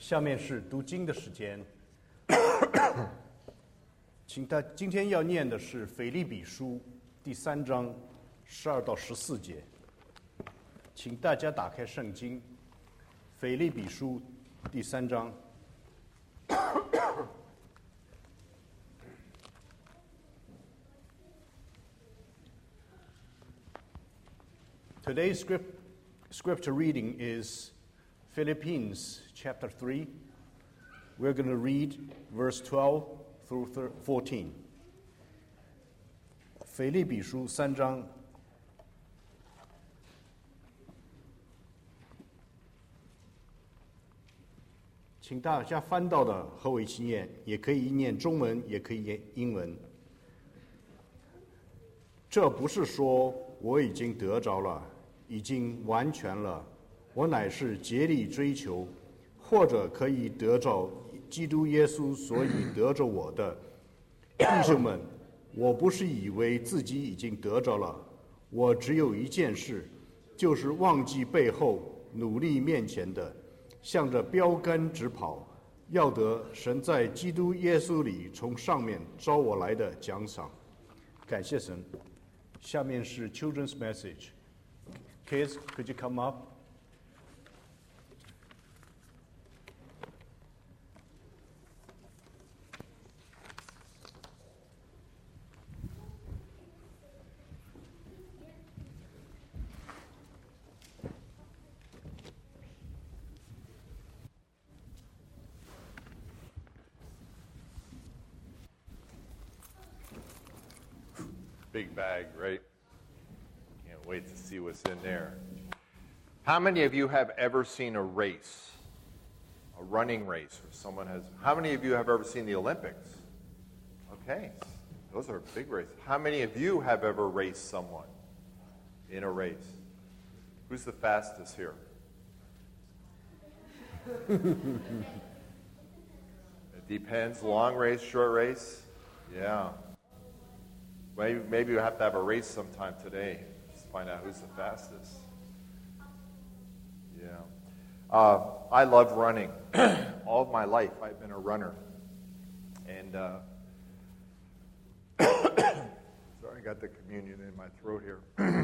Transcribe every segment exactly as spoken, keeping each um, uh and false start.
下面是读经的时间，请大今天要念的是腓立比书第三章十二到十四节，请大家打开圣经，腓立比书第三章。Today's script, scripture reading is Philippians chapter three. We're going to read verse twelve through fourteen. 腓立比书三章，请大家翻到的和我一起念，也可以念中文，也可以念英文。这不是说我已经得着了，已经完全了，我乃是竭力追求，或者可以得着基督耶稣所以得着我的。弟兄们，我不是以为自己已经得着了，我只有一件事，就是忘记背后，努力面前的，向着标杆直跑，要得神在基督耶稣里从上面招我来的奖赏。感谢神。下面是 Children's Message. Kids, could you come up? Big bag, right? Can't wait to see what's in there. How many of you have ever seen a race? A running race, or someone has. How many of you have ever seen the Olympics? Okay, those are big races. How many of you have ever raced someone in a race? Who's the fastest here? It depends. Long race, short race? Yeah. Maybe, maybe you have to have a race sometime today. Just find out who's the fastest. Yeah. Uh, I love running. All of my life, I've been a runner. And, uh, sorry, I got the communion in my throat here.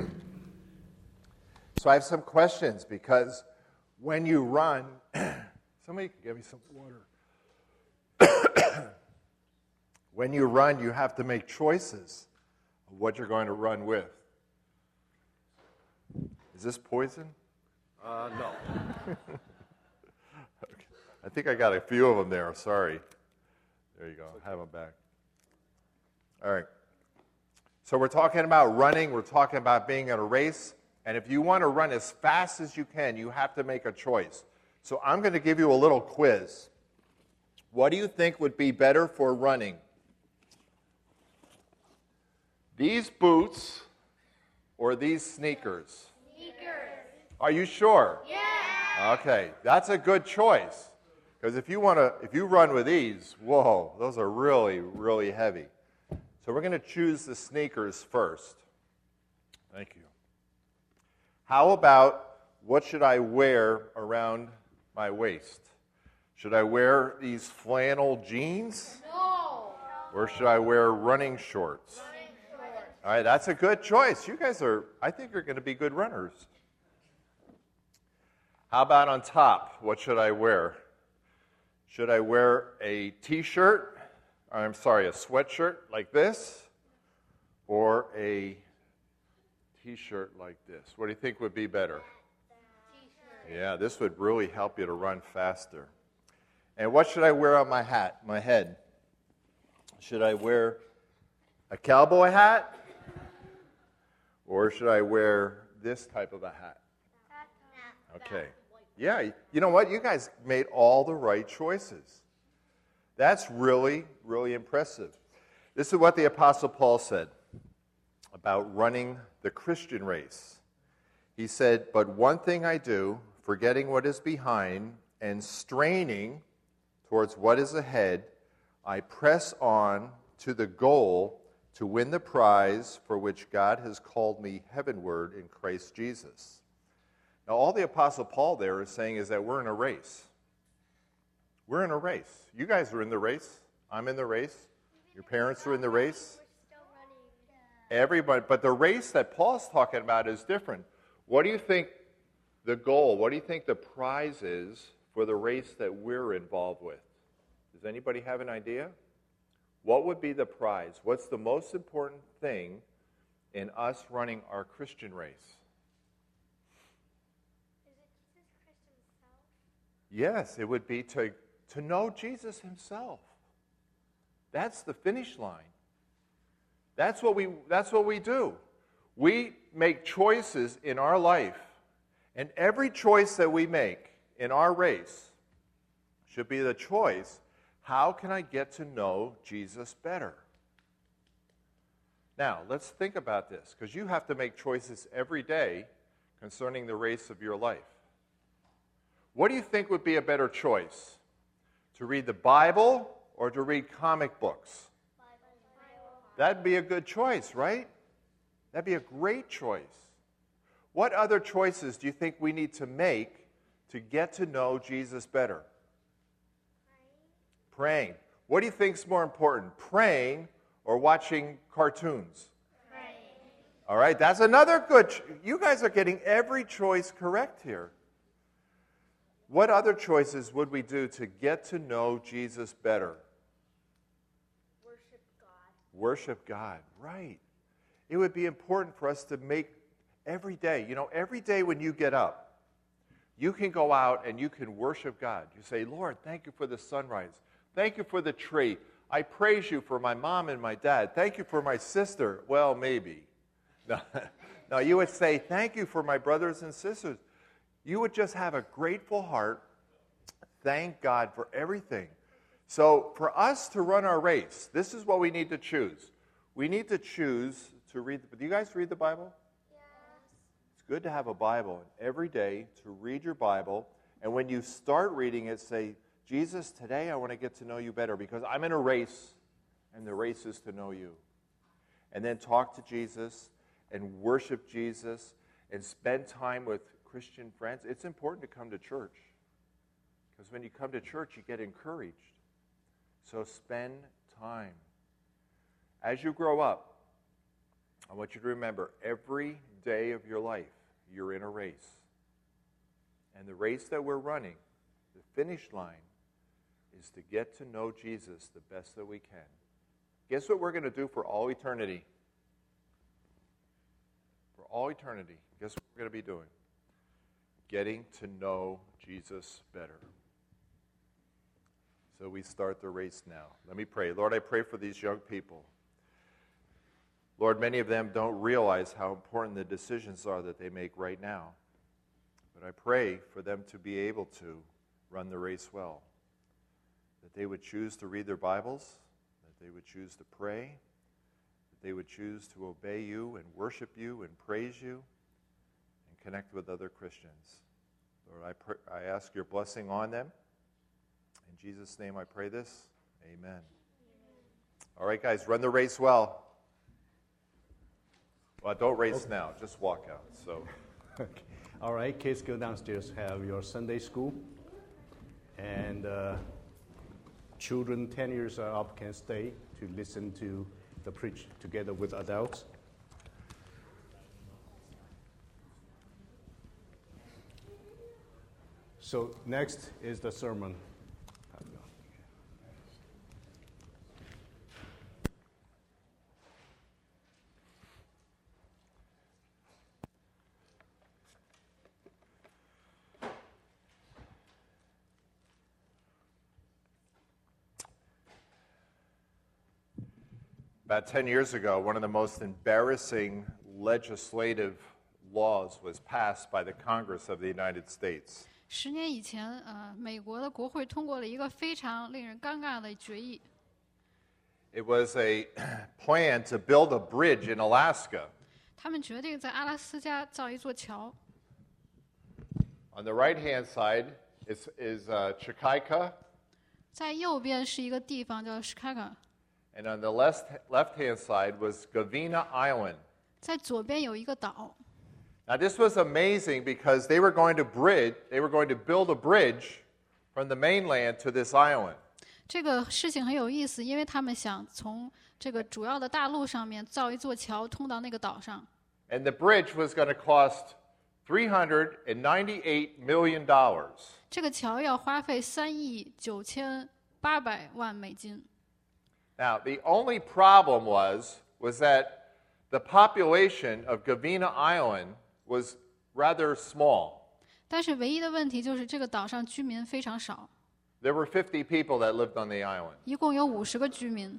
So I have some questions, because when you run, somebody can give me some water. When you run, you have to make choices of what you're going to run with. Is this poison? Uh, no. Okay. I think I got a few of them there. Sorry. There you go. Have them back. All right. So we're talking about running. We're talking about being in a race. And if you want to run as fast as you can, you have to make a choice. So I'm going to give you a little quiz. What do you think would be better for running? These boots or these sneakers? Sneakers. Are you sure? Yeah. Okay, that's a good choice. Because if you want to, if you run with these, whoa, those are really, really heavy. So we're going to choose the sneakers first. Thank you. How about, what should I wear around my waist? Should I wear these flannel jeans? No. Or should I wear running shorts? Running shorts. All right, that's a good choice. You guys are, I think you're going to be good runners. How about on top? What should I wear? Should I wear a t-shirt? I'm sorry, a sweatshirt like this? Or a t-shirt like this? What do you think would be better? T-shirt. Yeah, this would really help you to run faster. And what should I wear on my hat, my head? Should I wear a cowboy hat? Or should I wear this type of a hat? Okay. Yeah, you know what? You guys made all the right choices. That's really, really impressive. This is what the Apostle Paul said about running the Christian race. He said, "But one thing I do, forgetting what is behind and straining towards what is ahead, I press on to the goal to win the prize for which God has called me heavenward in Christ Jesus." Now, all the Apostle Paul there is saying is that we're in a race. We're in a race. You guys are in the race. I'm in the race. Your parents are in the race. Everybody, but the race that Paul's talking about is different. What do you think the goal, what do you think the prize is for the race that we're involved with? Does anybody have an idea? What would be the prize? What's the most important thing in us running our Christian race? Is it Jesus Christ himself? Yes, it would be to, to know Jesus himself. That's the finish line. That's what we, that's what we do. We make choices in our life, and every choice that we make in our race should be the choice, how can I get to know Jesus better? Now, let's think about this, because you have to make choices every day concerning the race of your life. What do you think would be a better choice? To read the Bible or to read comic books? That'd be a good choice, right? That'd be a great choice. What other choices do you think we need to make to get to know Jesus better? Praying. Praying. What do you think is more important, praying or watching cartoons? Praying. All right, that's another good ch- you guys are getting every choice correct here. What other choices would we do to get to know Jesus better? Worship God. Worship God, right. It would be important for us to make every day, you know, every day when you get up, you can go out and you can worship God. You say, Lord, thank you for the sunrise. Thank you for the tree. I praise you for my mom and my dad. Thank you for my sister. Well, maybe. No, no, you would say, thank you for my brothers and sisters. You would just have a grateful heart. Thank God for everything. So for us to run our race, this is what we need to choose. We need to choose to read. Do you guys read the Bible? Yes. It's good to have a Bible every day to read your Bible. And when you start reading it, say, Jesus, today I want to get to know you better because I'm in a race, and the race is to know you. And then talk to Jesus and worship Jesus and spend time with Christian friends. It's important to come to church because when you come to church, you get encouraged. So spend time. As you grow up, I want you to remember every day of your life, you're in a race. And the race that we're running, the finish line, is to get to know Jesus the best that we can. Guess what we're going to do for all eternity? For all eternity, guess what we're going to be doing? Getting to know Jesus better. So we start the race now. Let me pray. Lord, I pray for these young people. Lord, many of them don't realize how important the decisions are that they make right now. But I pray for them to be able to run the race well. That they would choose to read their Bibles, that they would choose to pray, that they would choose to obey you and worship you and praise you and connect with other Christians. Lord, I, pray, I ask your blessing on them. In Jesus' name I pray this. Amen. Amen. All right, guys, run the race well. Well, don't race now. Just walk out. So, Okay. All right, kids, go downstairs, have your Sunday school. And uh, children ten years or up can stay to listen to the preach together with adults. So next is the sermon. About ten years ago, one of the most embarrassing legislative laws was passed by the Congress of the United States. 十年以前，呃，美国的国会通过了一个非常令人尴尬的决议。 It was a plan to build a bridge in Alaska. 他们决定在阿拉斯加造一座桥。 On the right-hand side is, is uh, Chicaica, 在右边是一个地方叫 Chicago， and on the left, left-hand side was Govina Island. 在左边有一个岛。 Now, this was amazing because they were going to bridge, they were going to build a bridge from the mainland to this island. 这个事情很有意思，因为他们想从这个主要的大陆上面造一座桥通到那个岛上。 And the bridge was going to cost three hundred ninety-eight million dollars. 这个桥要花费三亿九千八百万美金。 Now, the only problem was was that the population of Gavina Island was rather small. 但是唯一的问题就是这个岛上居民非常少， There were fifty people that lived on the island. 一共有五十个居民。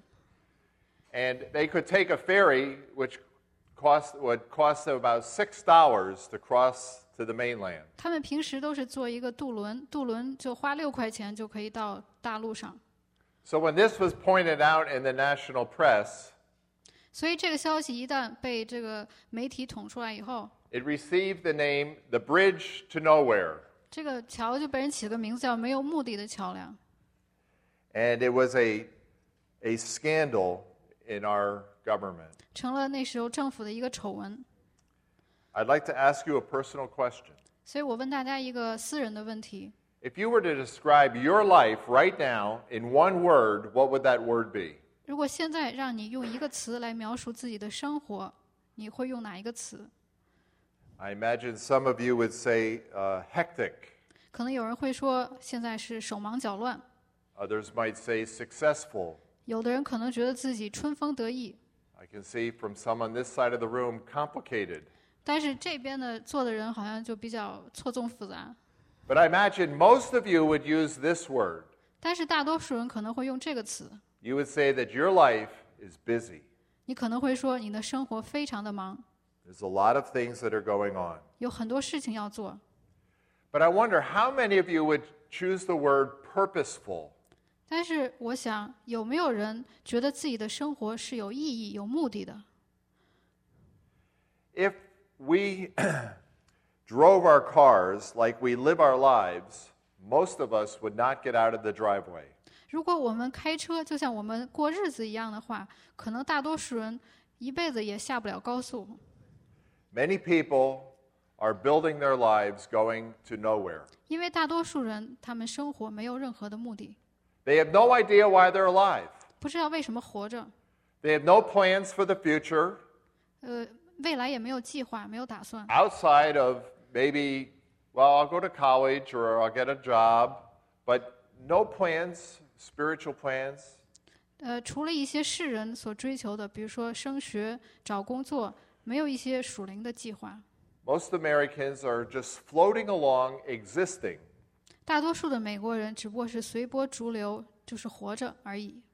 And they could take a ferry, which cost would cost them about six dollars to cross to the mainland. 他们平时都是坐一个渡轮，渡轮就花六块钱就可以到大陆上。 So when this was pointed out in the national press, 所以这个消息一旦被这个媒体捅出来以后， it received the name the Bridge to Nowhere. 这个桥就被人起了个名字叫没有目的的桥梁。 And it was a, a scandal in our government. 成了那时候政府的一个丑闻。 I'd like to ask you a personal question. 所以我问大家一个私人的问题： If you were to describe your life right now in one word, what would that word be? 如果现在让你用一个词来描述自己的生活，你会用哪一个词？ I imagine some of you would say uh, hectic. 可能有人会说现在是手忙脚乱， Others might say successful. 有的人可能觉得自己春风得意， I can see from some on this side of the room, complicated. 但是这边的坐的人好像就比较错综复杂。 But I imagine most of you would use this word. 但是大多数人可能会用这个词， You would say that your life is busy. 你可能会说你的生活非常的忙， There's a lot of things that are going on. 有很多事情要做。 But I wonder how many of you would choose the word purposeful. 但是我想，有没有人觉得自己的生活是有意义、有目的的？ If we drove our cars like we live our lives, most of us would not get out of the driveway. 如果我们开车就像我们过日子一样的话，可能大多数人一辈子也下不了高速。 Many people are building their lives going to nowhere. 因为大多数人他们生活没有任何的目的， They have no idea why they're alive. 不知道为什么活着， They have no plans for the future 呃，未来也没有计划，没有打算。 outside of maybe, well, I'll go to college or I'll get a job, but no plans, spiritual plans. 呃，除了一些世人所追求的，比如说升学、找工作，没有一些属灵的计划。 Most Americans are just floating along, existing. 大多数的美国人只不过是随波逐流，就是活着而已。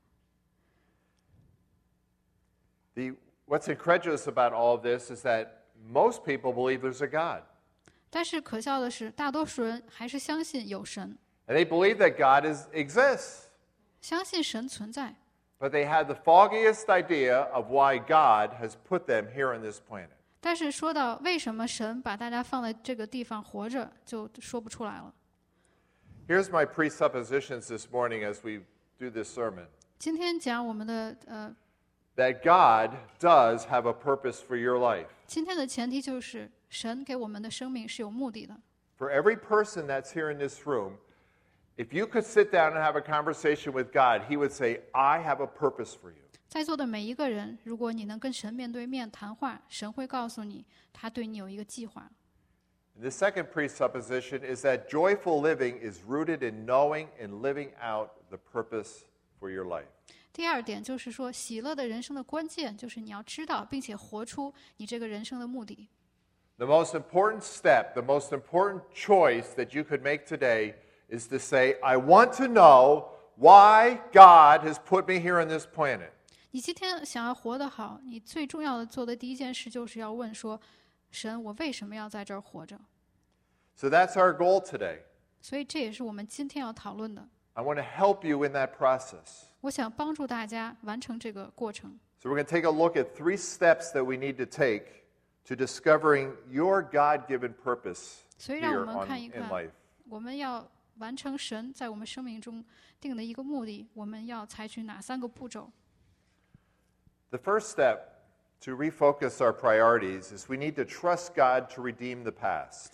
The, what's incredulous about all of this is that most people believe there's a God. 但是可笑的是，大多数人还是相信有神， And they believe that God is, exists. 相信神存在。 But they have the foggiest idea of why God has put them here on this planet. 但是说到为什么神把大家放在这个地方活着，就说不出来了。 Here's my presuppositions this morning as we do this sermon. 今天讲我们的呃， That God does have a purpose for your life. 今天的前提就是神给我们的生命是有目的的。 For every person that's here in this room, if you could sit down and have a conversation with God, He would say, I have a purpose for you. 在座的每一个人，如果你能跟神面对面谈话，神会告诉你，他对你有一个计划。 And the second presupposition is that joyful living is rooted in knowing and living out the purpose for your life. 第二点就是说，喜乐的人生的关键就是你要知道，并且活出你这个人生的目的。 The most important step, the most important choice that you could make today is to say, I want to know why God has put me here on this planet. 你今天想要活得好，你最重要的做的第一件事就是要问说，神，我为什么要在这儿活着？ So that's our goal today. 所以这也是我们今天要讨论的。 I want to help you in that process. 我想帮助大家完成这个过程。 So we're going to take a look at three steps that we need to take to discovering your God-given purpose 所以让我 here 们 on, 看一 in 看， life. 我们要完成神在我们生命中定的一个目的，我们要采取哪三个步骤？ The first step to refocus our priorities is we need to trust God to redeem the past.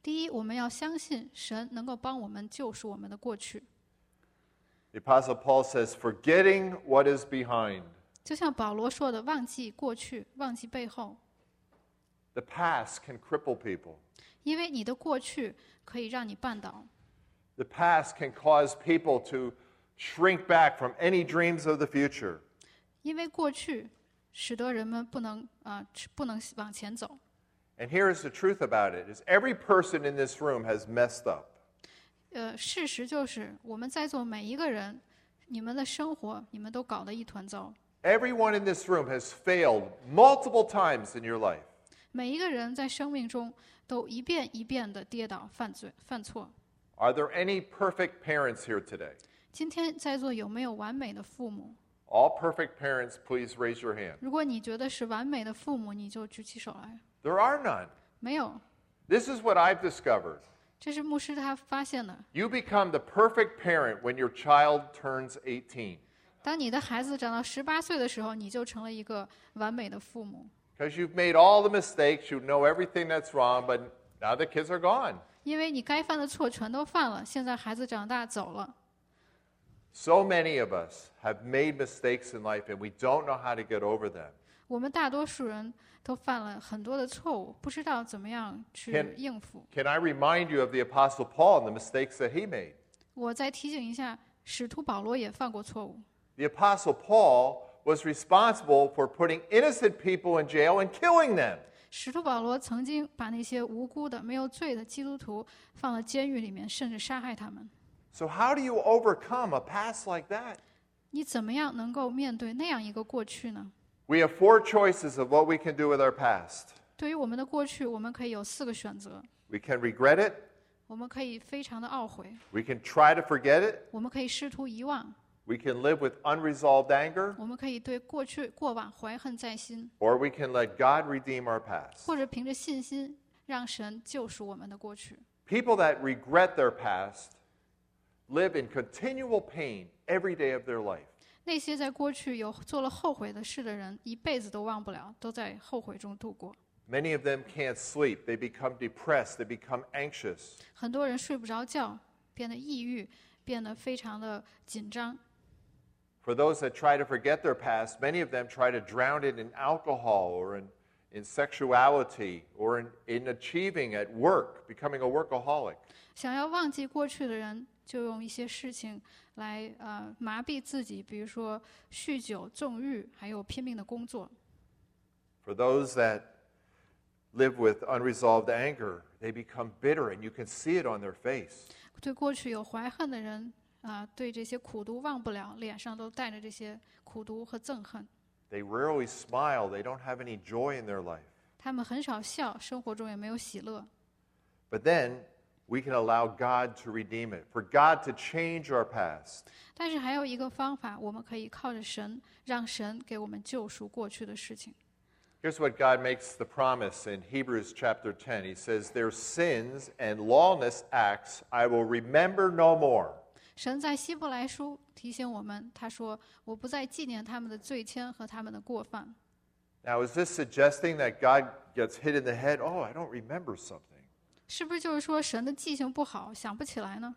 第一，我们要相信神能够帮我们救赎我们的过去。 The Apostle Paul says, forgetting what is behind. 就像保罗说的，忘记过去，忘记背后， The past can cripple people. 因为你的过去可以让你绊倒， The past can cause people to shrink back from any dreams of the future. 因为过去使得人们不能啊、呃不能往前走。 And here is the truth about it, is every person in this room has messed up. 呃，事实就是我们在座每一个人，你们的生活你们都搞得一团糟。 Everyone in this room has failed multiple times in your life. 每一个人在生命中都一遍一遍的跌倒、犯罪、犯错。 Are there any perfect parents here today? 今天在座有没有完美的父母？ All perfect parents, please raise your hand. 如果你觉得是完美的父母，你就举起手来。 There are none. 没有， This is what I've discovered. 这是牧师他发现的。 You become the perfect parent when your child turns eighteen. 当你的孩子长到十八岁的时候，你就成了一个完美的父母， Because you've made all the mistakes, you know everything that's wrong, but now the kids are gone. 因为你该犯的错全都犯了。现在孩子长大走了， So many of us have made mistakes in life and we don't know how to get over them. 我们大多数人都犯了很多的错误，不知道怎么样去 Can- 应付。 Can I remind you of the Apostle Paul and the mistakes that he made? 我再提醒一下，使徒保罗也犯过错误。 The Apostle Paul was responsible for putting innocent people in jail and killing them. 使徒保罗曾经把那些无辜的、没有罪的基督徒放了监狱里面，甚至杀害他们。 So how do you overcome a past like that? 你怎么样能够面对那样一个过去呢？ We have four choices of what we can do with our past. 对于我们的过去，我们可以有四个选择： We can regret it, 我们可以非常的懊悔， we can try to forget it, 我们可以试图遗忘， we can live with unresolved anger, 我们可以对过去过往怀恨在心， or we can let God redeem our past. 或者凭着信心让神救赎我们的过去。 People that regret their past live in continual pain every day of their life. 那些在过去有做了后悔的事的人，一辈子都忘不了，都在后悔中度过。 Many of them can't sleep. They become depressed. They become anxious. 很多人睡不着觉，变得抑郁，变得非常的紧张。 For those that try to forget their past, many of them try to drown it in alcohol or in, in sexuality or in, in achieving at work, becoming a workaholic. 想要忘记过去的人，就用一些事情来呃麻痹自己，比如说酗酒、纵欲，还有拼命的工作。 For those that live with unresolved anger, they become bitter, and you can see it on their face. 对过去有怀恨的人啊、对这些苦毒忘不了，脸上都带着这些苦毒和憎恨。 They rarely smile. They don't have any joy in their life. 他们很少笑，生活中也没有喜乐。 But then we can allow God to redeem it, for God to change our past. 但是还有一个方法，我们可以靠着神，让神给我们救赎过去的事情。 Here's what God makes the promise in Hebrews chapter ten. He says, their sins and lawless acts I will remember no more. 神在希伯来书提醒我们，他说：“我不再纪念他们的罪愆和他们的过犯。” Now, is this suggesting that God gets hit in the head? Oh, I don't remember something. 是不是就是说神的记性不好，想不起来呢？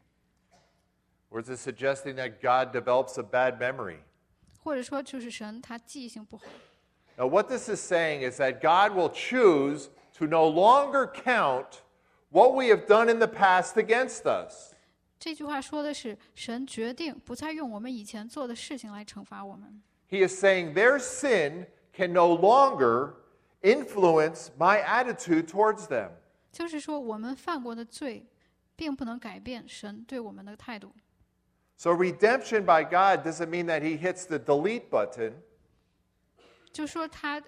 Or is it suggesting that God develops a bad memory? 或者说就是神他记性不好？ Now, what this is saying is that God will choose to no longer count what we have done in the past against us. 这句话说的是神决定不再用我们以前做的事情来惩罚我们。 He is saying their sin can no longer influence my attitude towards them. 就是说我们犯过的罪，并不能改变神对我们的态度。 So redemption by God doesn't mean that he hits the delete button. 就说他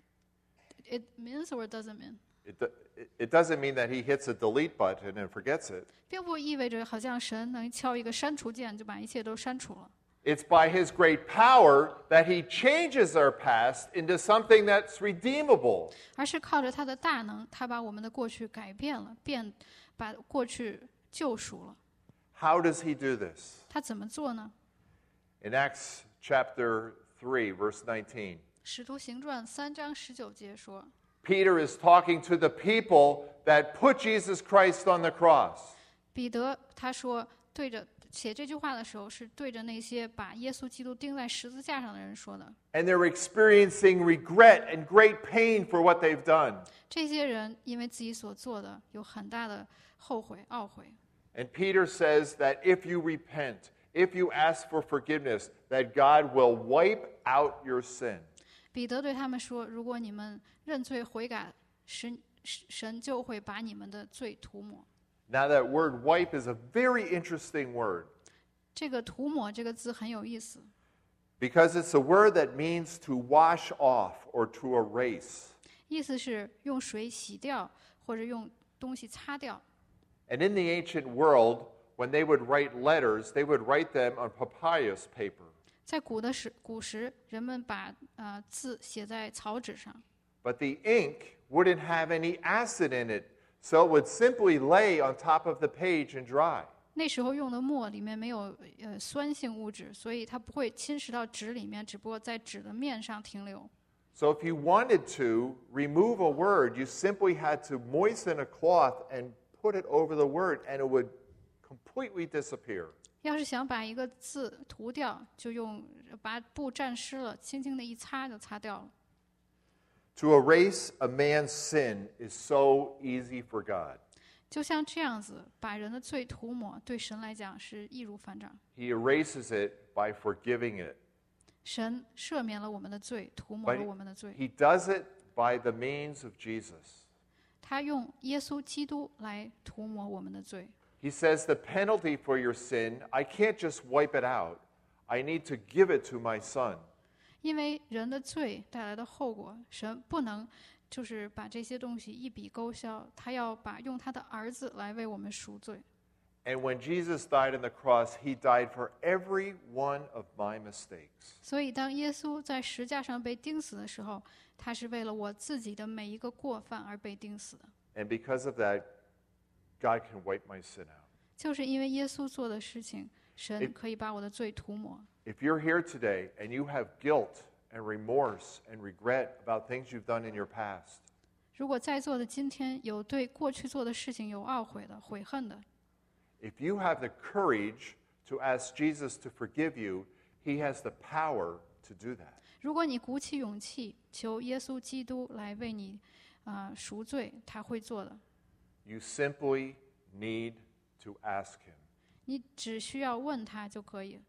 ，it means or doesn't mean， It, it doesn't mean that he hits a delete button and forgets it. 并不意味着好像神能敲一个删除键就把一切都删除了。 It's by his great power that he changes our past into something that's redeemable. 而是靠着他的大能，他把我们的过去改变了，变把过去救赎了。 How does he do this? 他怎么做呢？ In Acts chapter three, verse nineteen, 使徒行传三章十九节说， Peter is talking to the people that put Jesus Christ on the cross. 彼得他说，对着写这句话的时候，是对着那些把耶稣基督钉在十字架上的人说的。 And they're experiencing regret and great pain for what they've done. 这些人因为自己所做的有很大的后悔、懊悔。 And Peter says that if you repent, if you ask for forgiveness, that God will wipe out your sin. 彼得对他们说：“如果你们认罪悔改，神神就会把你们的罪涂抹。” Now that word wipe is a very interesting word. 这个涂抹这个字很有意思， Because it's a word that means to wash off or to erase. 意思是用水洗掉或者用东西擦掉。 And in the ancient world, when they would write letters, they would write them on papyrus paper. 在古的时古时，人们把呃字写在草纸上， But the ink wouldn't have any acid in it, so it would simply lay on top of the page and dry. 那时候用的墨里面没有呃酸性物质，所以它不会侵蚀到纸里面，只不过在纸的面上停留。 So if you wanted to remove a word, you simply had to moisten a cloth and put it over the word, and it would completely disappear. 要是想把一个字涂掉，就用把布沾湿了，轻轻的一擦就擦掉了。 To erase a man's sin is so easy for God. 就像这样子，把人的罪涂抹，对神来讲是易如反掌。 He erases it by forgiving it. 神赦免了我们的罪，涂抹了我们的罪。 He does it by the means of Jesus. 他用耶稣基督来涂抹我们的罪。 He says the penalty for your sin, I can't just wipe it out. I need to give it to my son. 因为人的罪带来的后果，神不能就是把这些东西一笔勾销，他要把用他的儿子来为我们赎罪。 And when Jesus died on the cross, he died for every one of my mistakes. 所以，当耶稣在石架上被钉死的时候，他是为了我自己的每一个过犯而被钉死的。 And because of that, God can wipe my sin out. 就是因为耶稣做的事情，神 It- 可以把我的罪涂抹。 If you're here today and you have guilt and remorse and regret about things you've done in your past, 如果在座的今天有对过去做的事情有懊悔的、悔恨的， if you have the courage to ask Jesus to forgive you, he has the power to do that. 如果你鼓起勇气求耶稣基督来为你啊、呃赎罪，他会做的。 You simply need to ask him. 你只需要问他就可以。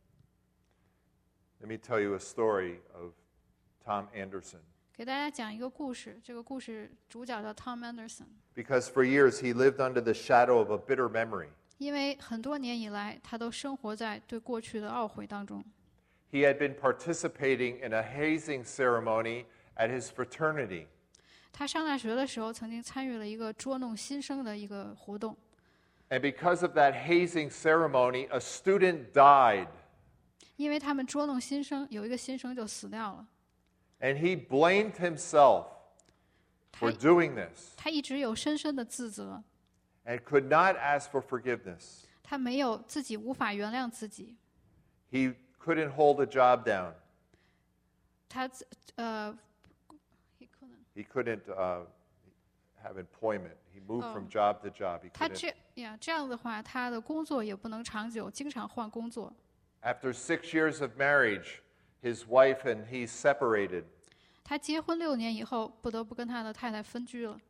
Let me tell you a story of Tom Anderson. 给大家讲一个故事，这个故事主角叫 Tom Anderson。 Because for years he lived under the shadow of a bitter memory. 因为很多年以来，他都生活在对过去的懊悔当中。 He had been participating in a hazing ceremony at his fraternity. 他上大学的时候，曾经参与了一个捉弄新生的一个活动。 And because of that hazing ceremony, a student died. 因为他们捉弄新生，有一个新生就死掉了。 And he blamed himself 他 for doing this 他一直有深深的自责， and could not ask for forgiveness. 他没有自己无法原谅自己， He couldn't hold a job down. 他自呃，he couldn't He couldn't uh, have employment. He moved Oh. from job to job. He 他 couldn't. 这呀这样的话，他的工作也不能长久，经常换工作。 After six years of marriage, his wife and he separated. 他结婚六年以后，不得不跟他的太太分居了，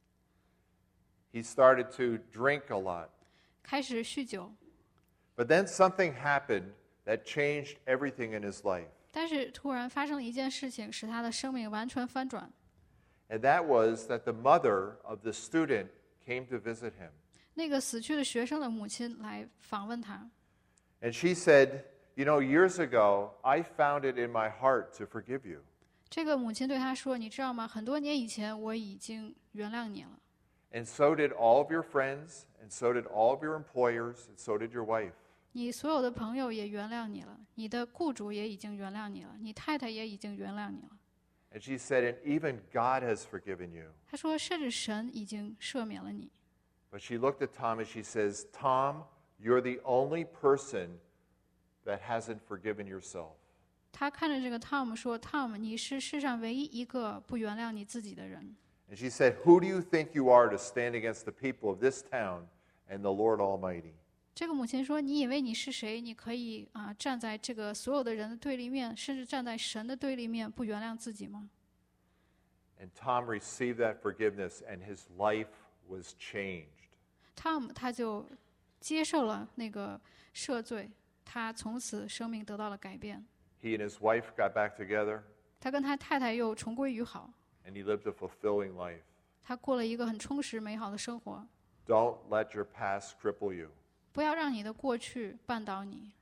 He started to drink a lot. 开始酗酒。 But then something happened that changed everything in his life. 但是突然发生了一件事情，使他的生命完全翻转。 And that was that the mother of the student came to visit him. 那个死去的学生的母亲来访问他， And she said, you know, years ago, I found it in my heart to forgive you. 这个母亲对他说：“你知道吗？很多年以前我已经原谅你了， And so did all of your friends, and so did all of your employers, and so did your wife. 你所有的朋友也原谅你了，你的雇主也已经原谅你了，你太太也已经原谅你了。” And she said, and even God has forgiven you. 他说：“甚至神已经赦免了你。” But she looked at Tom and she says, Tom, you're the only person that hasn't forgiven yourself. 他看着这个 Tom 说：“Tom，你是世上唯一一个不原谅你自己的人。” And she said, "Who do you think you are to stand against the people of this town and the Lord Almighty?" 这个母亲说：“你以为你是谁？你可以啊站在这个所有的人的对立面，甚至站在神的对立面，不原谅自己吗？” And Tom received that forgiveness, and his life was changed. Tom 他就接受了那个赦罪，他从此生命得到了改变。 He and his wife got back together, 他跟他太太又重归于好， and he lived a fulfilling life. 他过了一个很充实美好的生活。 Don't let your past cripple you. 不要让你的过去绊倒你，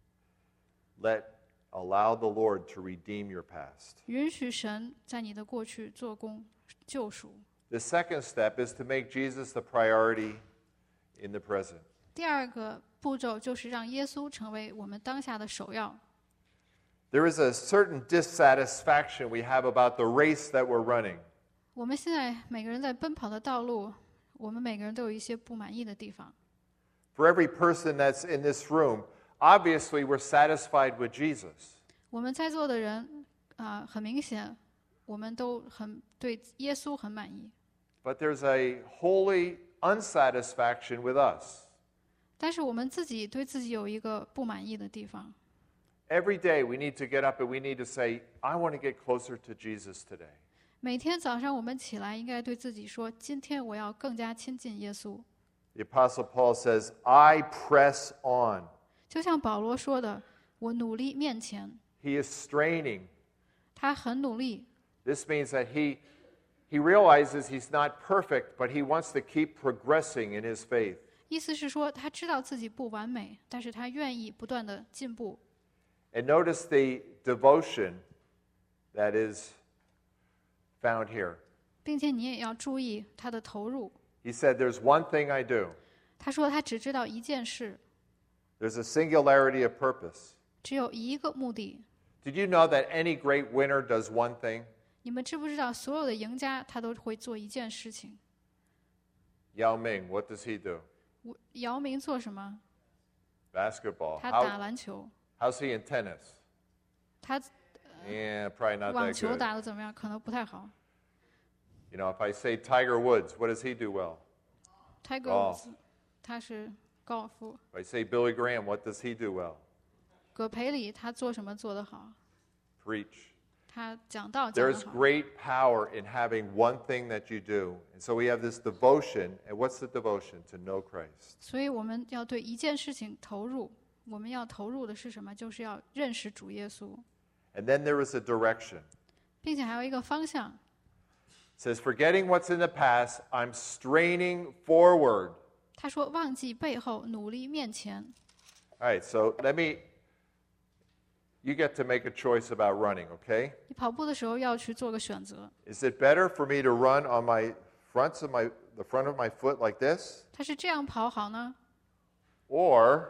Let allow the Lord to redeem your past. 允许神在你的过去做工救赎。 The second step is to make Jesus the priority in the present. 第二个步骤就是让耶稣成为我们当下的首要。 There is a certain dissatisfaction we have about the race that we're running. 我们现在每个人在奔跑的道路，我们每个人都有一些不满意的地方。 For every person that's in this room, obviously we're satisfied with Jesus. 我们在座的人啊、呃，很明显，我们都很对耶稣很满意。 But there's a holy unsatisfaction with us. 但是我们自己对自己有一个不满意的地方。 Every day we need to get up and we need to say, I want to get closer to Jesus today. 每天早上我们起来，应该对自己说：“今天我要更加亲近耶稣。” The Apostle Paul says, I press on. 就像保罗说的：“我努力面前。 He is straining. ” 他很努力， This means that he, he realizes he's not perfect, but he wants to keep progressing in his faith. 意思是说他知道自己不完美，但是他愿意不断的进步。 And notice the devotion that is found here. 并且你也要注意他的投入。 He said, there's one thing I do. 他说他只知道一件事， There's a singularity of purpose. 只有一个目的。 Did you know that any great winner does one thing? 你们知不知道，所有的赢家他都会做一件事情？ Yao Ming, what does he do? 我姚明做什么？ Basketball. 他打 How, 篮球。 how's he in tennis? 他 Yeah, probably not 网 that 球 good. 打得怎么样？可能不太好。 You know, if I say Tiger Woods, what does he do well? Tiger Golf. Woods，他是高尔夫。 If I say Billy Graham, what does he do well? 葛培理他做什么做得好？ Preach. 他讲道讲得 There's 好。 great power in having one thing that you do. And so we have this devotion. And what's the devotion? To know Christ. 所以我们要对一件事情投入。我们要投入的是什么？就是要认识主耶稣， And then there is a direction. 并且还有一个方向。 It says, forgetting what's in the past, I'm straining forward. 他说：“忘记背后，努力面前。” All right, so let me, you get to make a choice about running, okay? 你跑步的时候要去做个选择。 Is it better for me to run on my fronts of my, the front of my foot like this? 他是这样跑好呢， Or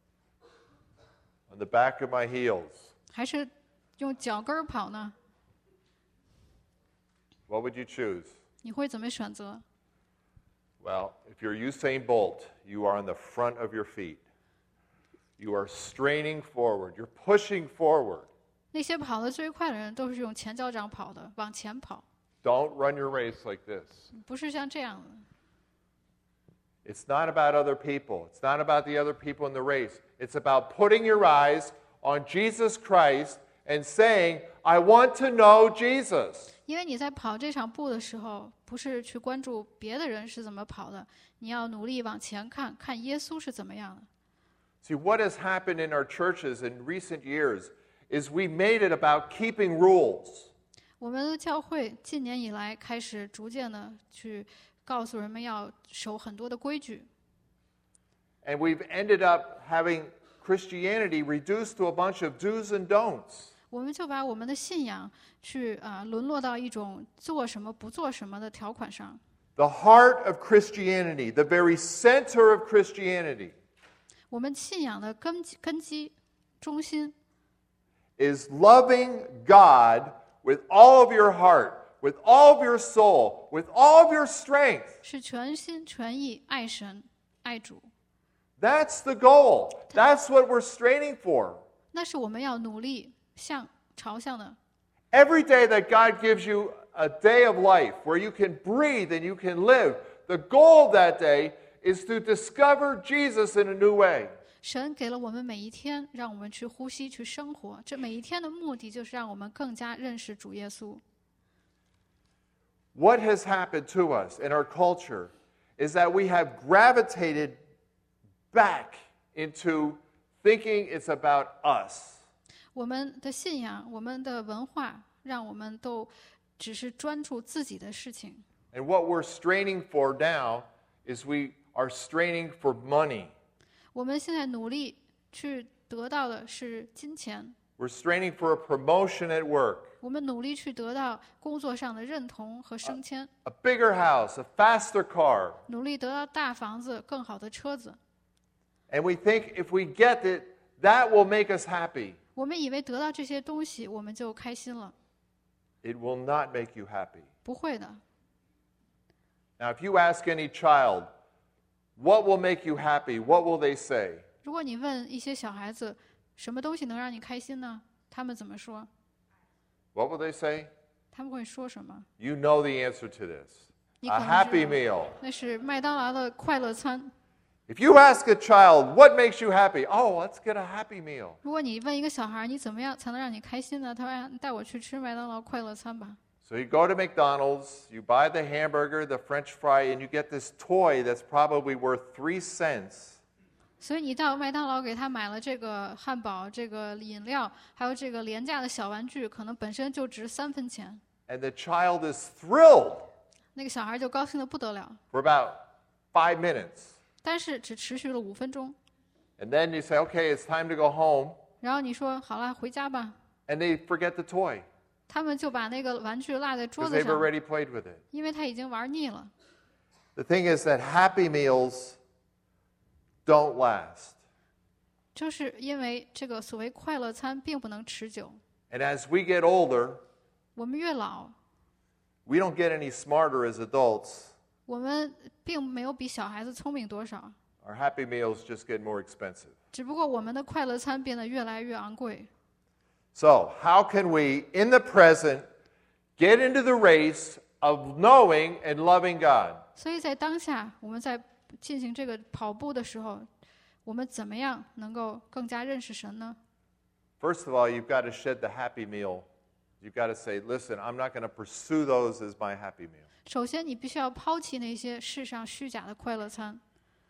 on the back of my heels? 还是用脚跟儿跑呢？ What would you choose? 你会怎么选择？ Well, if you're Usain Bolt, you are on the front of your feet. You are straining forward. You're pushing forward. 那些跑得最快的人都是用前脚掌跑的，往前跑， Don't run your race like this. 不是像这样的。 It's not about other people. It's not about the other people in the race. It's about putting your eyes on Jesus Christ and saying, I want to know Jesus. 因为你在跑这场步的时候，不是去关注别的人是怎么跑的，你要努力往前看，看耶稣是怎么样的。 See, what has happened in our churches in recent years is we made it about keeping rules. 我们的教会近年以来开始逐渐的去告诉人们要守很多的规矩， And we've ended up having Christianity reduced to a bunch of do's and don'ts. 我们就把我们的信仰去啊、沦落到一种做什么不做什么的条款上。 The heart of Christianity, the very center of Christianity, 我们信仰的根基根基中心 is loving God with all of your heart, with all of your soul, with all of your strength. 是全心全意爱神爱主， That's the goal. That's what we're straining for. 那是我们要努力向朝向的。 Every day that God gives you a day of life where you can breathe and you can live. The goal of that day is to discover Jesus in a new way. 神给了我们每一天，让我们去呼吸、去生活。这每一天的目的就是让我们更加认识主耶稣。 What has happened to us in our culture is that we have gravitated back into thinking it's about us. 我们的信仰、我们的文化，让我们都只是专注自己的事情。 And what we're straining for now is we are straining for money. 我们现在努力去得到的是金钱， We're straining for a promotion at work, 我们努力去得到工作上的认同和升迁， a bigger house, a faster car. 努力得到大房子、更好的车子。 And we think if we get it, that will make us happy. 我们以为得到这些东西，我们就开心了。 It will not make you happy. 不会的。 Now, if you ask any child, what will make you happy? What will they say? 如果你问一些小孩子，什么东西能让你开心呢？他们怎么说？ What will they say? 他们会说什么？ You know the answer to this. 你 A 可能知 happy 道 meal. 那是麦当劳的快乐餐。 If you ask a child, what makes you happy? Oh, let's get a happy meal. 如果你问一个小孩，你怎么样才能让你开心呢？他说：“你带我去吃麦当劳快乐餐吧。” So you go to McDonald's, you buy the hamburger, the French fry, and you get this toy that's probably worth three cents. 所以你到麦当劳给他买了这个汉堡、这个饮料，还有这个廉价的小玩具，可能本身就值三分钱。 And the child is thrilled 那个小孩就高兴得不得了， for about five minutes. 但是只持续了五分钟。 And then you say, okay, it's time to go home. 然后你说：“好了，回家吧。 And they forget the toy ” 他们就把那个玩具落在桌 because 子 they've 上， already played with it. 因为他已经玩腻了。 The thing is that happy meals don't last. 就是因为这个所谓快乐餐并不能持久。 And as we get older, 我们越老， we don't get any smarter as adults. 我们并没有比小孩子聪明多少， Our happy meals just get more expensive. 只不过我们的快乐餐变得越来越昂贵。 So, how can we, in the present, get into the race of knowing and loving God? 所以在当下，我们在进行这个跑步的时候，我们怎么样能够更加认识神呢？ First of all, you've got to shed the happy meal. You've got to say, listen, I'm not going to pursue those as my happy meal. 首先，你必须要抛弃那些世上虚假的快乐餐。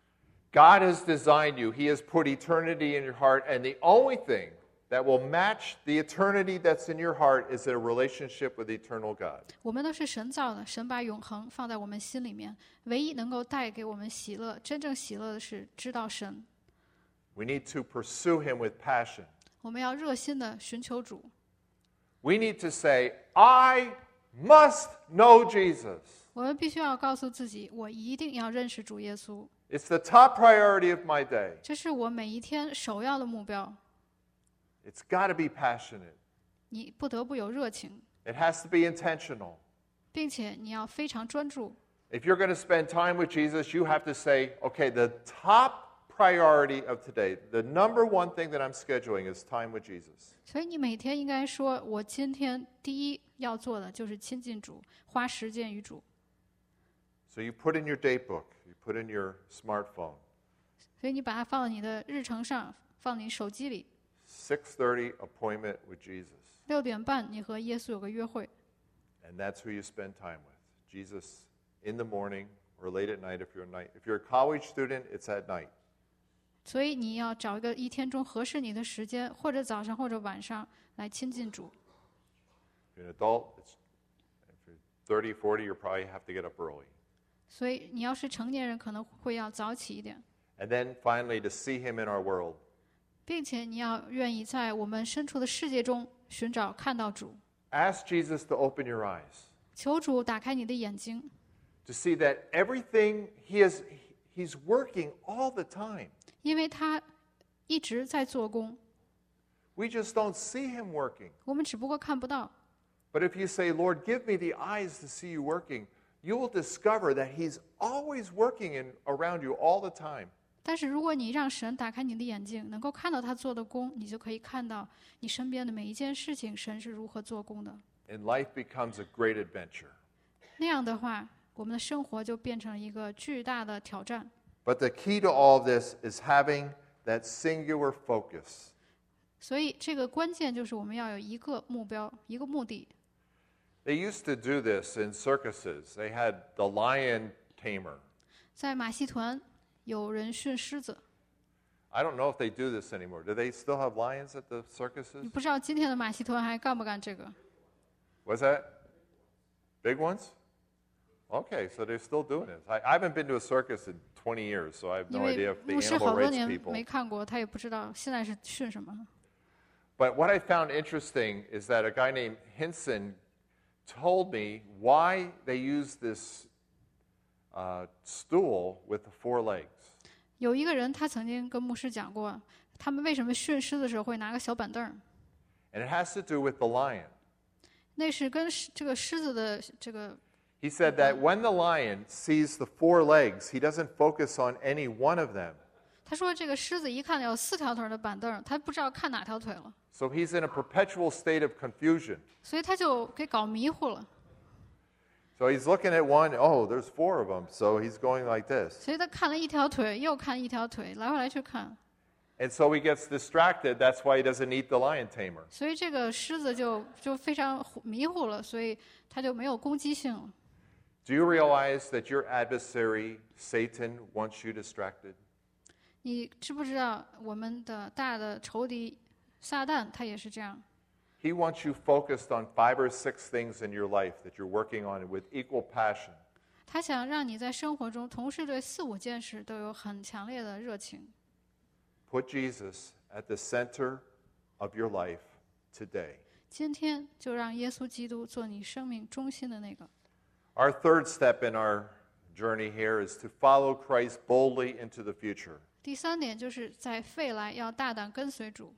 God has designed you. He has put eternity in your heart, and the only thing that will match the eternity that's in your heart is a relationship with eternal God. 我们都是神造的，神把永恒放在我们心里面。唯一能够带给我们喜乐、真正喜乐的是知道神。 We need to pursue Him with passion. 我们要热心的寻求主。 We need to say, I must know Jesus. 我们必须要告诉自己，我一定要认识主耶稣。 It's the top priority of my day. 这是我每一天首要的目标。 It's got to be passionate. 你不得不有热情， It has to be intentional. 并且你要非常专注。 If you're going to spend time with Jesus, you have to say, okay, the top priority of today, the number one thing that I'm scheduling is time with Jesus. 所以你每天应该说，我今天第一要做的就是亲近主，花时间与主。 So you put in your date book, you put in your smartphone, 所以你把它放到你的日程上，放你手机里。 six thirty appointment with Jesus. 六点半，你和耶稣有个约会， And that's who you spend time with. Jesus in the morning or late at night if you're a night. If you're a college student, it's at night. 所以你要找一个一天中合适你的时间，或者早上或者晚上来亲近主。 If you're an adult, it's, if you're thirty, forty, you probably have to get up early. 所以你要是成年人，可能会要早起一点， And then finally to see Him in our world. 并且你要愿意在我们身处的世界中寻找看到主。 Ask Jesus to open your eyes, 求主打开你的眼睛， to see that everything He is, He's working all the time. 因为他一直在做工， We just don't see Him working. 我们只不过看不到。 But if you say, Lord, give me the eyes to see you working, you will discover that He's always working in, around you all the time. 但是如果你让神打开你的眼睛，能够看到他做的工，你就可以看到你身边的每一件事情，神是如何做工的。 and life becomes a great adventure. 那样的话，我们的生活就变成一个巨大的挑战。 But the key to all of this is having that singular focus. 所以这个关键就是我们要有一个目标，一个目的。 They used to do this in circuses. They had the lion tamer. 在马戏团，有人驯狮子。 I don't know if they do this anymore. Do they still have lions at the circuses? 你不知道今天的马戏团还干不干这个？ What's that? Big ones? Okay, so they're still doing this. I, I haven't been to a circus in twenty years, so I have 因 no 为 idea if the 牧师 animal 好多 rates 年 people. 没看过，他也不知道现在是驯什么。 But what I found interesting is that a guy named Hinson told me why they use this uh, stool with the four legs. 有一个人他曾经跟牧师讲过，他们为什么驯狮的时候会拿个小板凳儿？ And it has to do with the lion. 那是跟狮这个狮子的这个。 He said that when the lion sees the four legs, he doesn't focus on any one of them. 他说这个狮子一看有四条腿的板凳儿，他不知道看哪条腿了， So he's in a perpetual state of confusion. 所以他就给搞迷糊了。 So he's looking at one, oh, there's four of them. So he's going like this. 所以他看了一条腿，又看一条腿，来回来去看， And so he gets distracted. That's why he doesn't eat the lion tamer. 所以这个狮子就就非常迷糊了，所以他就没有攻击性了。 Do you realize that your adversary, Satan, wants you distracted? 你知不知道我们的大的仇敌撒旦他也是这样？ He wants you focused on five or six things in your life that you're working on with equal passion. 他想让你在生活中同时对四五件事都有很强烈的热情。 Put Jesus at the center of your life today. 今天就让耶稣基督做你生命中心的那个。 Our third step in our journey here is to follow Christ boldly into the future. 第三点就是在未来要大胆跟随主。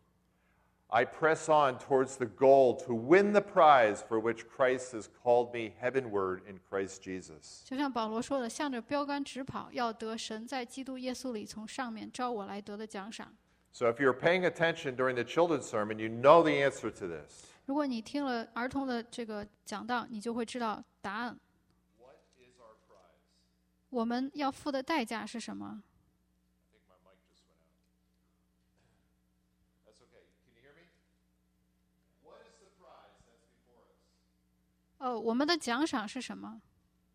I press on towards the goal to win the prize for which Christ has called me heavenward in Christ Jesus. 就像保罗说的，向着标杆直跑，要得神在基督耶稣里从上面招我来得的奖赏。 So if you're paying attention during the children's sermon, you know the answer to this. 如果你听了儿童的这个讲道，你就会知道答案。 What is our prize? 我们要付的代价是什么？ I think my mic just went out. That's okay. Can you hear me? What is the prize that's before us? 哦，我们的奖赏是什么？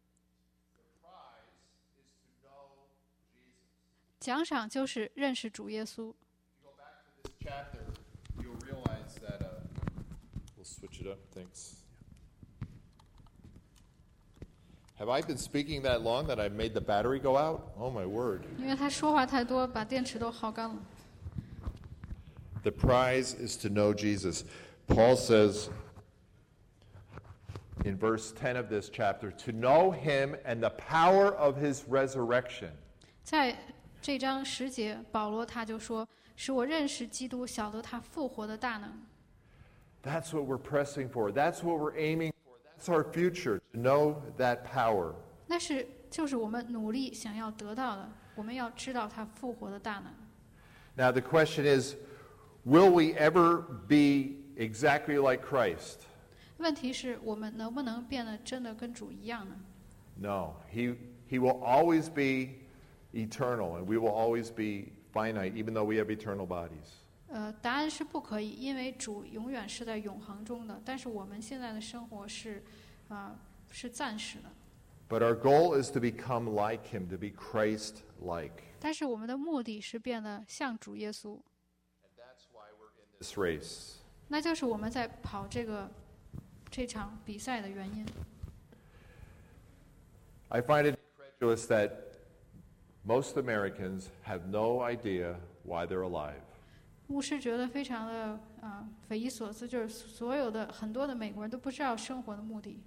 The prize is to know Jesus. 奖赏就是认识主耶稣。 If you go back to this chapter, you'll realize that. Uh, we'll switch it up. Thanks. Have I been speaking that long that I've made the battery go out? Oh my word. 因为他说话太多，把电池都耗干了。 The prize is to know Jesus. Paul says in verse ten of this chapter, to know him and the power of his resurrection. 在这章十节，保罗他就说：“使我认识基督，晓得他复活的大能。” That's what we're pressing for. That's what we're aiming for. That's our future, to know that power. 那是就是我们努力想要得到的。我们要知道他复活的大能。 Now the question is, will we ever be exactly like Christ? 问题是我们能不能变得真的跟主一样呢？ No. He, he will always be eternal, and we will always be finite, even though we have eternal bodies. 呃，答案是不可以，因为主永远是在永恒中的，但是我们现在的生活是，啊、呃，是暂时的。 But our goal is to become like him, to be Christ-like. 但是我们的目的是变得像主耶稣， And that's why we're in this race. 那就是我们在跑这个这场比赛的原因。 I find it incredulous that most Americans have no idea why they're alive. 牧师觉得非常的啊、呃、匪夷所思，就是所有的很多的美国人都不知道生活的目的。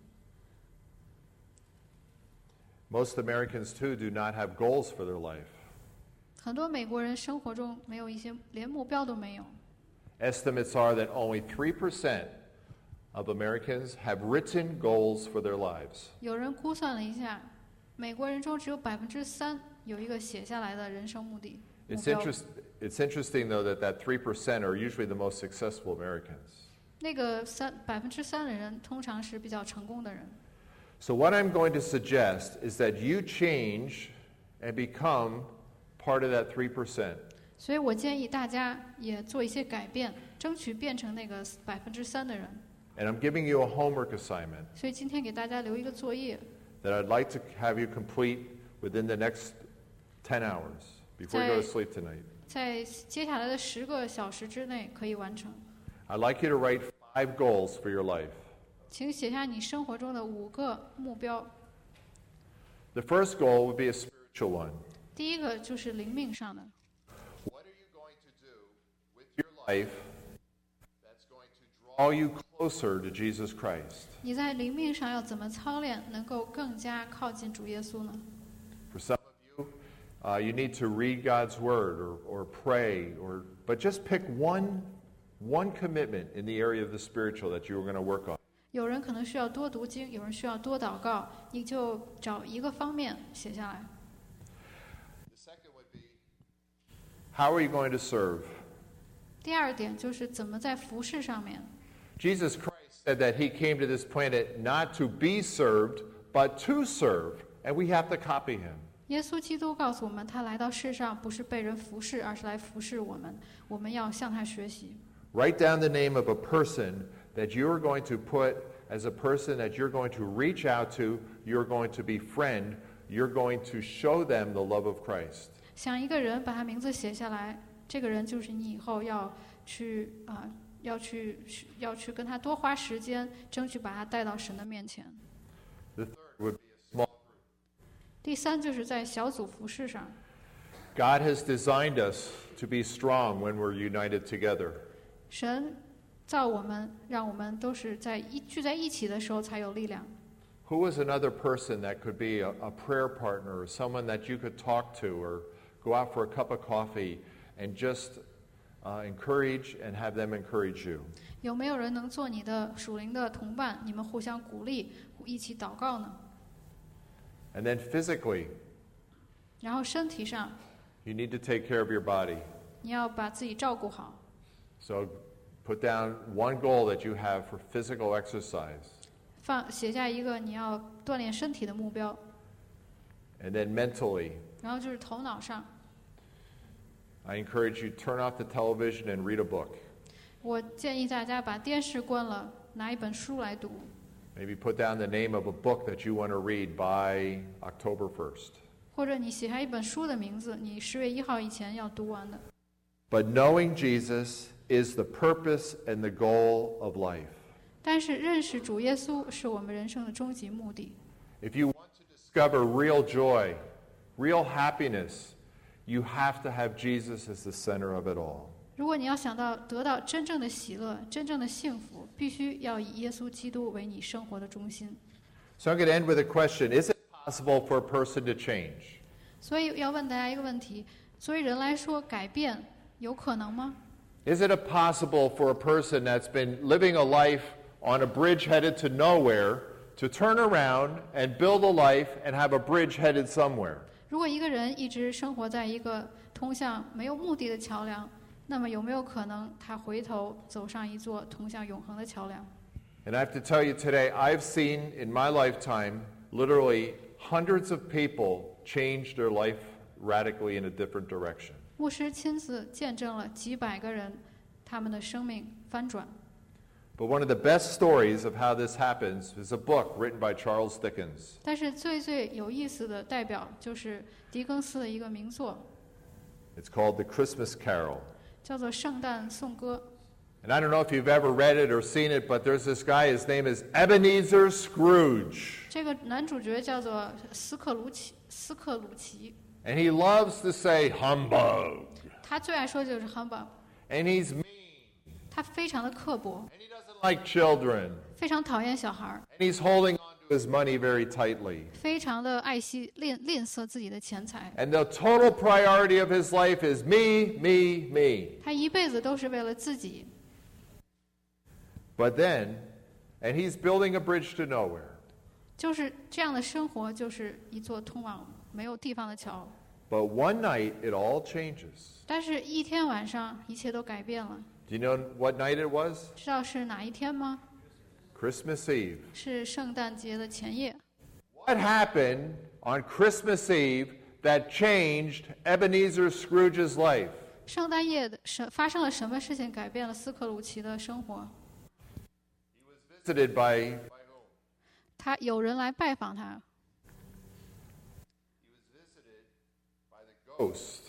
Most Americans, too, do not have goals for their life. 很多美国人生活中没有一些连目标都没有。 Estimates are that only three percent of Americans have written goals for their lives. 有人估算了一下，美国人中只有百分之三有一个写下来的人生目的目 It's, 标。 interest, it's interesting, though, that that three percent are usually the most successful Americans. 那个三百分之三的人通常是比较成功的人。 So what I'm going to suggest is that you change and become part of that three percent. 所以我建议大家也做一些改变，争取变成那个百分之三的人。 And I'm giving you a homework assignment 所以今天给大家留一个作业， that I'd like to have you complete within the next ten hours before you go to sleep tonight. 在接下来的十个小时之内可以完成。 I'd like you to write five goals for your life. 请写下你生活中的五个目标。 The first goal would be a spiritual one. 第一个就是灵命上的， What are you going to do with your life that's going to draw you closer to Jesus Christ? 你在灵命上要怎么操练，能够更加靠近主耶稣呢？ For some of you, uh, you need to read God's Word or, or pray, or but just pick one, one commitment in the area of the spiritual that you're going to work on. 有人可能需要多读经，有人需要多祷告，你就找一个方面写下来。 The second would be, how are you going to serve? 第二点就是怎么在服事上面。 Jesus Christ said that he came to this planet not to be served, but to serve, and we have to copy him. 耶稣基督告诉我们，他来到世上不是被人服侍，而是来服侍我们。我们要向他学习。 Write down the name of a person that you're going to put as a person that you're going to reach out to, you're going to befriend, you're going to show them the love of Christ. 想一个人，把他名字写下来，这个人就是你以后要去啊、呃，要去要去跟他多花时间，争取把他带到神的面前。 The third would be a small group. 第三就是在小组服事上， God has designed us to be strong when we're united together. 神造我们，让我们都是在一聚在一起的时候才有力量。 Who is another person that could be a, a prayer partner or someone that you could talk to or go out for a cup of coffee and just uh, encourage and have them encourage you? 有没有人能做你的属灵的同伴？你们互相鼓励，一起祷告呢？ And then physically, 然后身体上， you need to take care of your body. 你要把自己照顾好。 So put down one goal that you have for physical exercise. 放写下一个你要锻炼身体的目标， And then mentally, 然后就是头脑上， I encourage you turn off the television and read a book. 我建议大家把电视关了，拿一本书来读， Maybe put down the name of a book that you want to read by October first. 或者你写下一本书的名字，你十月一号以前要读完的。 But knowing Jesus is the purpose and the goal of life. 但是认识主耶稣是我们人生的终极目的。 If you want to discover real joy, real happiness, you have to have Jesus as the center of it all. 如果你要想到得到真正的喜乐、真正的幸福，必须要以耶稣基督为你生活的中心。 So I'm going to end with a question. Is it possible for a person to change? 所以要问大家一个问题：作为人来说，改变有可能吗？ Is it possible for a person that's been living a life on a bridge headed to nowhere to turn around and build a life and have a bridge headed somewhere? 如果一个人一直生活在一个通向没有目的的桥梁，那么有没有可能他回头走上一座通向永恒的桥梁？ And I have to tell you today, I've seen in my lifetime literally hundreds of people change their life radically in a different direction. 牧师亲自见证了几百个人他们的生命翻转。 But one of the best stories of how this happens is a book written by Charles Dickens. 但是最最有意思的代表就是狄更斯的一个名作， It's called The Christmas Carol. 叫做《圣诞颂歌》。 And I don't know if you've ever read it or seen it, but there's this guy, his name is Ebenezer Scrooge. 这个男主角叫做斯克鲁奇，斯克鲁奇， And he loves to say humbug. 他最爱说的就是 humbug， And he's mean. 他非常的刻薄， And he doesn't like children. 非常讨厌小孩儿， And he's holding on to his money very tightly. 非常的爱惜吝吝啬自己的钱财。 And the total priority of his life is me, me, me. 他一辈子都是为了自己。 But then, and he's building a bridge to nowhere. 就是这样的生活，就是一座通往没有地方的桥。 But one night, it all changes. 但是，一天晚上，一切都改变了。 Do you know what night it was? 知道是哪一天吗？ Christmas Eve. 是圣诞节的前夜。 What happened on Christmas Eve that changed Ebenezer Scrooge's life? 圣诞夜的什发生了什么事情改变了斯克鲁奇的生活？ Visited by, 他有人来拜访他， by the ghost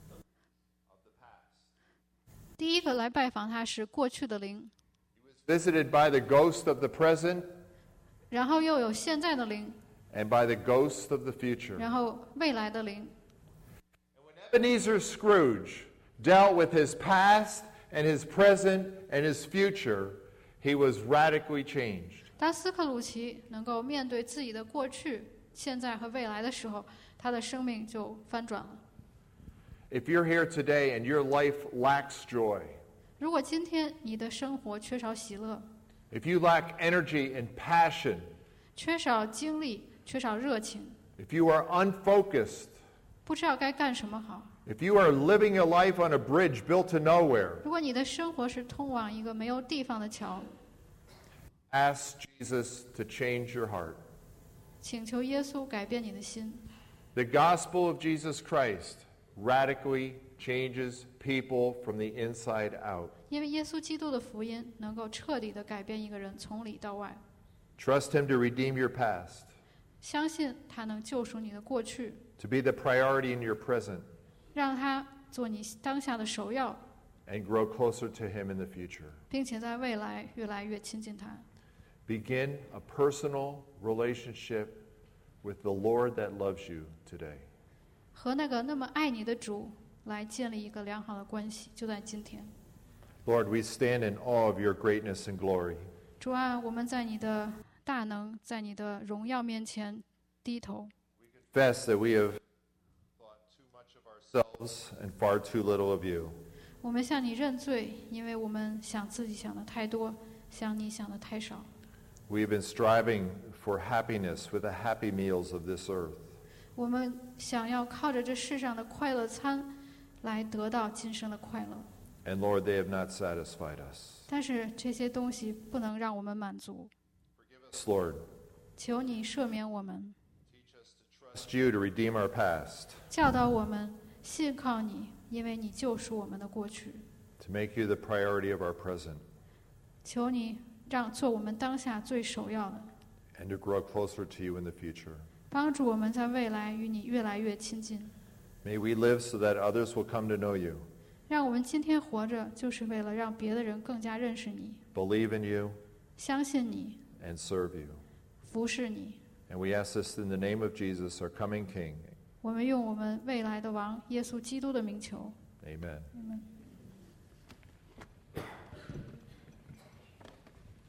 of the past. 第一个来拜访他是过去的灵， Visited by the ghost of the present 然后又有现在的灵， and by the ghost of the future. 然后未来的灵。 Ebenezer Scrooge dealt with his past and his present and his future. He was radically changed. 当斯克鲁奇能够面对自己的过去、现在和未来的时候，他的生命就翻转了。 If you're here today and your life lacks joy, 如果今天你的生活缺少喜乐， if you lack energy and passion, 缺少精力，缺少热情， if you are unfocused, 不知道该干什么好， if you are living a life on a bridge built to nowhere, 如果你的生活是通往一个没有地方的桥， ask Jesus to change your heart. 请求耶稣改变你的心。 The gospel of Jesus Christ radically changes people from the inside out. 因为耶稣基督的福音能够彻底的改变一个人从里到外， Trust Him to redeem your past, 相信他能救赎你的过去， to be the priority in your present, 让他做你当下的首要， and grow closer to Him in the future. 并且在未来越来越亲近他。 Begin a personal relationship with the Lord that loves you today. 和那个那么爱你的主来建立一个良好的关系，就在今天。 Lord, we stand in awe of your greatness and glory. 主啊，我们在你的大能，在你的荣耀面前低头。 Confess that we have thought too much of ourselves and far too little of you. 我们向你认罪，因为我们想自己想的太多，想你想的太少。 We have been striving for happiness with the happy meals of this earth. 我们想要靠着这世上的快乐餐来得到今生的快乐， And Lord, they have not satisfied us. 但是这些东西不能让我们满足。 Forgive us, Lord. 求你赦免我们， Teach us to trust you to redeem our past, 教导我们信靠你，因为你救赎我们的过去。 to make you the priority of our present, 求你让做我们当下最首要的， and to grow closer to you in the future. 帮助我们在未来与你越来越亲近。 May we live so that others will come to know you, 让我们今天活着，就是为了让别的人更加认识你， believe in you, 相信你， and serve you. 服侍你。 And we ask this in the name of Jesus, our coming King. 我们用我们未来的王耶稣基督的名求。 Amen. Amen.